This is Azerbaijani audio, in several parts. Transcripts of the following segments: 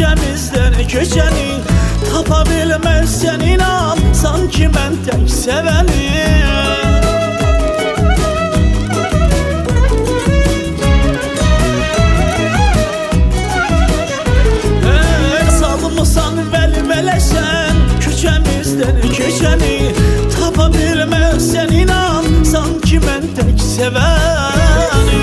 köçəmizdən köçəni tapa bilməzsən inan, sanki mən tək sevəni. Salmısan vəlvələsən köçəmizdən köçəni tapa bilməzsən inan, sanki mən tək sevəni.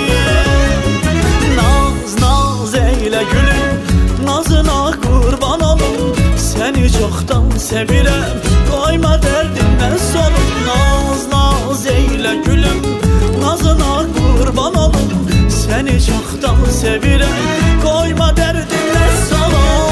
Naz naz eylə gülüm, nazına qurban olum, səni çoxdan sevirəm, qoyma dərdindən solum. Naz naz eylə gülüm, nazına qurban olum, səni çoxdan sevirəm, qoyma dərdindən solum.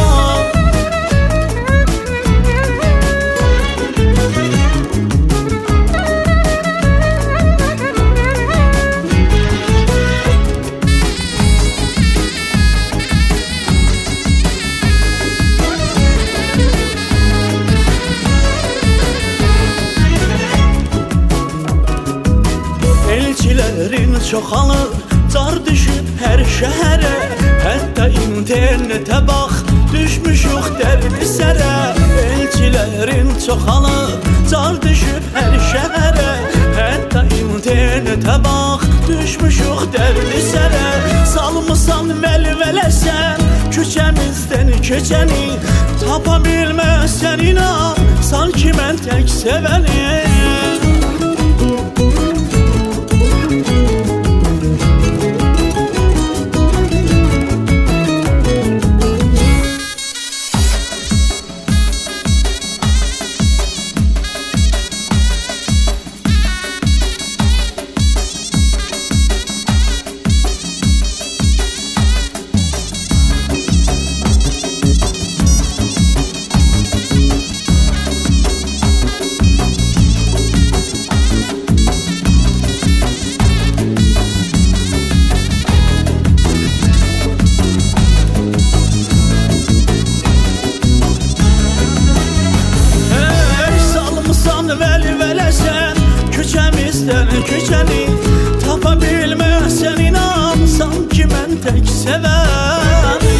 Elçilərin çoxalır, car düşüb hər şəhərə, hətta internetə bax, düşmüşük dərdi sərə. Elçilərin çoxalır, car düşüb hər şəhərə, hətta internetə bax, düşmüşük dərdi sərə. Salmısan vəlvələsən köçəmizdən köçəni tapa bilməzsən inan, sanki mən tək sevəni. Vəlvələsən köçəmizdən köçəni tapa bilməzsən inan, sanki mən tək sevəni.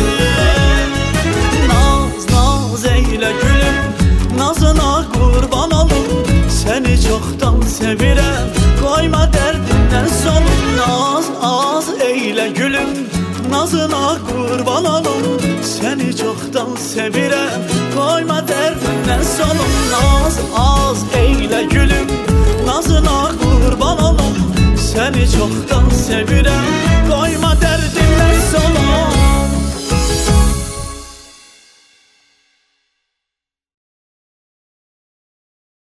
Naz naz eylə gülüm, nazına qurban olum, səni çoxdan sevirəm, qoyma dərdindən solum. Naz az eylə gülüm, nazına qurban olum, səni çoxdan sevirəm, qoyma dərdindən solum. Naz az eylə gülüm, nazına qurban olum, səni çoxdan sevirəm.